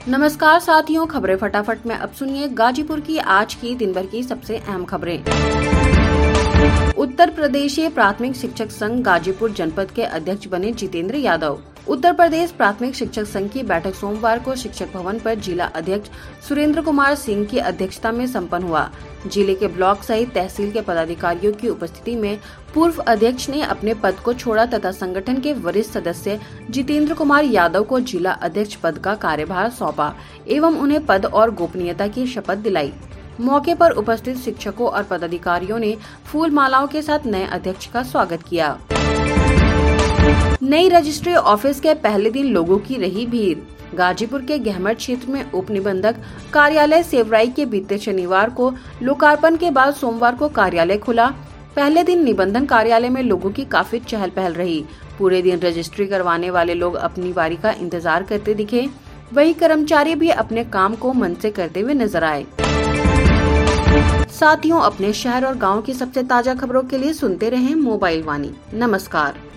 नमस्कार साथियों, खबरें फटाफट में अब सुनिए गाजीपुर की आज की दिन भर की सबसे अहम खबरें। उत्तर प्रदेशीय प्राथमिक शिक्षक संघ गाजीपुर जनपद के अध्यक्ष बने जितेंद्र यादव। उत्तर प्रदेश प्राथमिक शिक्षक संघ की बैठक सोमवार को शिक्षक भवन पर जिला अध्यक्ष सुरेंद्र कुमार सिंह की अध्यक्षता में संपन्न हुआ। जिले के ब्लॉक सहित तहसील के पदाधिकारियों की उपस्थिति में पूर्व अध्यक्ष ने अपने पद को छोड़ा तथा संगठन के वरिष्ठ सदस्य जितेंद्र कुमार यादव को जिला अध्यक्ष पद का कार्यभार सौंपा एवं उन्हें पद और गोपनीयता की शपथ दिलाई। मौके पर उपस्थित शिक्षकों और पदाधिकारियों ने फूल मालाओं के साथ नए अध्यक्ष का स्वागत किया। नई रजिस्ट्री ऑफिस के पहले दिन लोगों की रही भीड़। गाजीपुर के गहमर क्षेत्र में उप निबंधक कार्यालय सेवराई के बीते शनिवार को लोकार्पण के बाद सोमवार को कार्यालय खुला। पहले दिन निबंधन कार्यालय में लोगों की काफी चहल पहल रही। पूरे दिन रजिस्ट्री करवाने वाले लोग अपनी बारी का इंतजार करते दिखे, वहीं कर्मचारी भी अपने काम को मन से करते हुए नजर आए। साथियों, अपने शहर और गांव की सबसे ताजा खबरों के लिए सुनते रहें मोबाइल वाणी। नमस्कार।